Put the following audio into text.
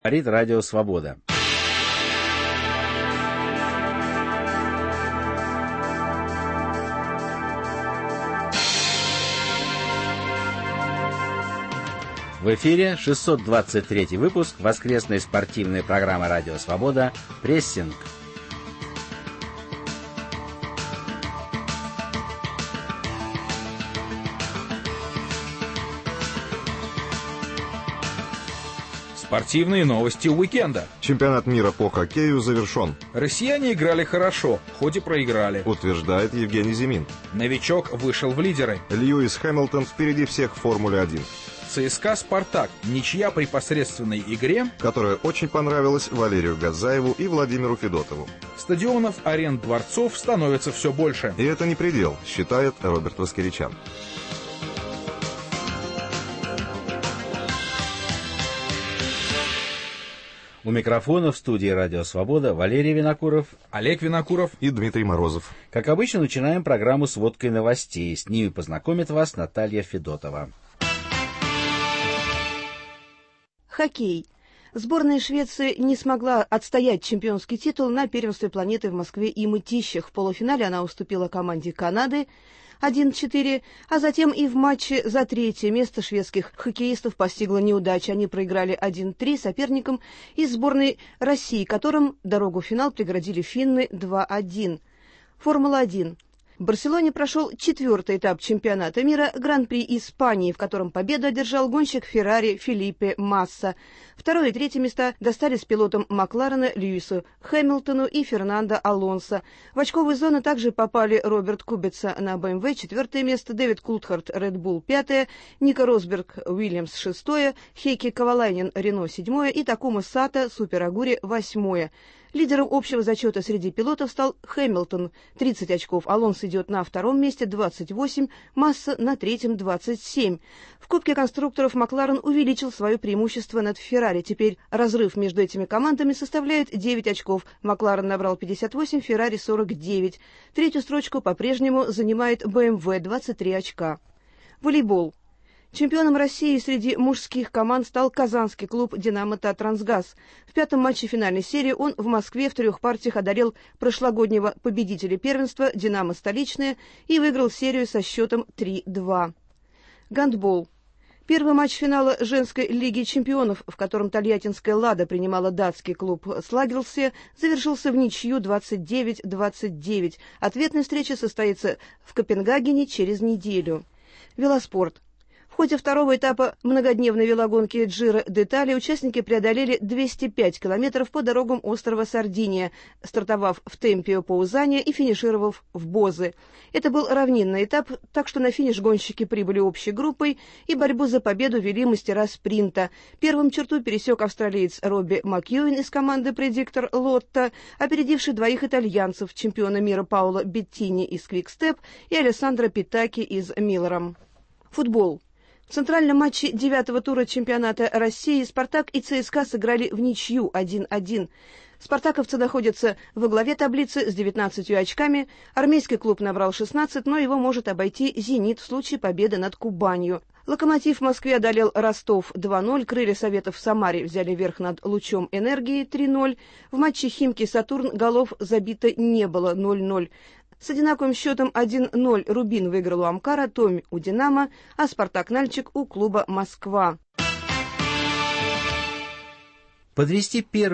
Говорит Радио Свобода. В эфире 623 выпуск воскресной спортивной программы «Радио Свобода» «Прессинг». Спортивные новости уикенда. Чемпионат мира по хоккею завершен. Россияне играли хорошо, хоть и проиграли, утверждает Евгений Зимин. Новичок вышел в лидеры. Льюис Хэмилтон впереди всех в Формуле-1. ЦСКА «Спартак». Ничья при посредственной игре, которая очень понравилась Валерию Газаеву и Владимиру Федотову. Стадионов, арен, дворцов становится все больше. И это не предел, считает Роберт Воскеричан. У микрофона в студии «Радио Свобода» Валерий Винокуров, Олег Винокуров и Дмитрий Морозов. Как обычно, начинаем программу с водкой новостей. С ними познакомит вас Наталья Федотова. Хоккей. Сборная Швеции не смогла отстоять чемпионский титул на первенстве планеты в Москве и Мытищах. В полуфинале она уступила команде Канады 1-4, а затем и в матче за третье место шведских хоккеистов постигла неудача. Они проиграли 1-3 соперникам из сборной России, которым дорогу в финал преградили финны 2-1. Формула-1. В Барселоне прошел четвертый этап чемпионата мира Гран-при Испании, в котором победу одержал гонщик Феррари Фелипе Масса. Второе и третье места достались пилотам Макларена Льюису Хэмилтону и Фернандо Алонсо. В очковую зону также попали Роберт Кубица на БМВ четвертое место, Дэвид Култхарт Ред Булл пятое, Нико Росберг Уильямс шестое, Хейки Ковалайнен Рено седьмое и Такума Сато Супер Агури восьмое. Лидером общего зачета среди пилотов стал Хэмилтон, 30 очков, Алонсо идет на втором месте, 28, Масса на третьем, 27. В Кубке конструкторов Макларен увеличил свое преимущество над Феррари. Теперь разрыв между этими командами составляет 9 очков. Макларен набрал 58, Феррари 49. Третью строчку по-прежнему занимает БМВ, 23 очка. Волейбол. Чемпионом России среди мужских команд стал казанский клуб «Динамо Таттрансгаз». В пятом матче финальной серии он в Москве в 3 партиях одолел прошлогоднего победителя первенства «Динамо Столичное» и выиграл серию со счетом 3-2. Гандбол. Первый матч финала женской лиги чемпионов, в котором тольяттинская «Лада» принимала датский клуб «Слагелсе», завершился в ничью 29-29. Ответная встреча состоится в Копенгагене через неделю. Велоспорт. В ходе второго этапа многодневной велогонки Джиро д'Италия участники преодолели 205 километров по дорогам острова Сардиния, стартовав в Темпио Паузане и финишировав в Бозе. Это был равнинный этап, так что на финиш гонщики прибыли общей группой, и борьбу за победу вели мастера спринта. Первым черту пересек австралиец Робби Макьюин из команды Predictor Lotto, опередивший двоих итальянцев, чемпиона мира Паоло Беттини из Квикстеп и Алессандро Питаки из Миллером. Футбол. В центральном матче 9-го тура чемпионата России «Спартак» и ЦСКА сыграли в ничью 1-1. «Спартаковцы» находятся во главе таблицы с 19 очками. Армейский клуб набрал 16, но его может обойти «Зенит» в случае победы над Кубанью. «Локомотив» в Москве одолел Ростов 2-0. «Крылья Советов» в Самаре взяли верх над «Лучом Энергии» 3-0. В матче «Химки-Сатурн» голов забито не было 0-0. С одинаковым счетом 1-0 «Рубин» выиграл у «Амкара», «Томь» у «Динамо», а «Спартак-Нальчик» у клуба «Москва». Подвести первый